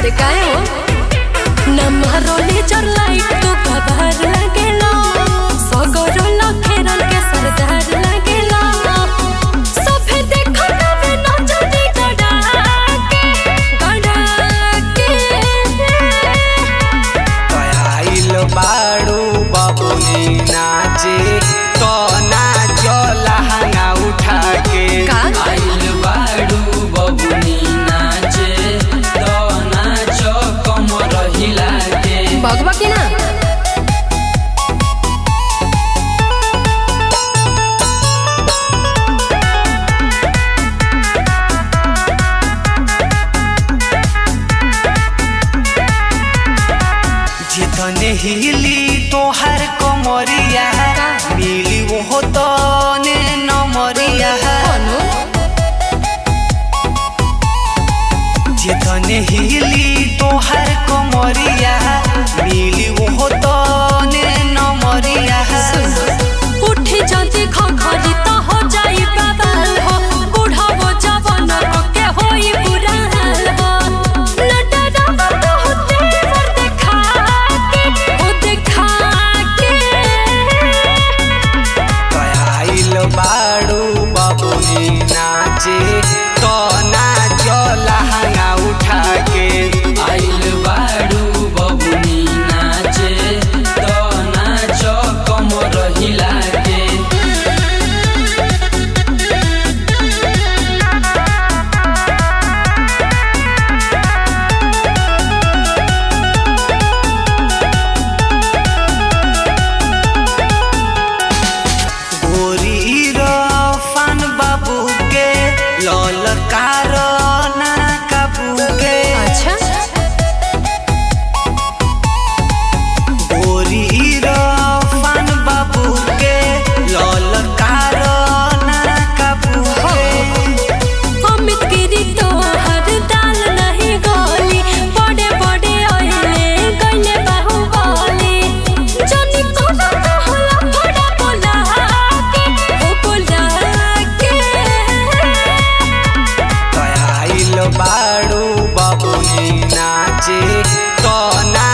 अरे काय हो नमरोली चर लाइट तो खबर लगेला सगरो लखेरन के सरदार लगेला सभे देखो तबे नचती गड़ा के आइल बाड़ू बबुनी नाचे तो नाचो लहंगा उठा के आइल बाड़ू बबुनी नाचे तो नाचो कमर हिला के भगवा की ना जितने हिली तोहर कमरिया मिली वो तो ने नमरिया जितने हिली तोहर कमरिया मिली वो तो ने नमरिया उठी जल्दी खखरी तो हो जाई बवाल हो बूढ़ा वो जवान के होई बुरा हाल हो लटरा तो होते वर देखा के आइल बाड़ू बबुनी नाचे तो नाचो लहंगा उठा के आइल बाड़ू बबुनी नाचे तो नाचो कमर हिला के गोरी रफान बाबू के लल कारो ना काबू के अच्छा गोरी रफान बाबू के लल कारो ना काबू के अमित गिरी तो हर दाल नहीं गोली बड़े बड़े ओइले गइले बाहुबली जनी कोना तो होला बड़ा बोला के आइल बाड़ू बबुनी नाचे तो ना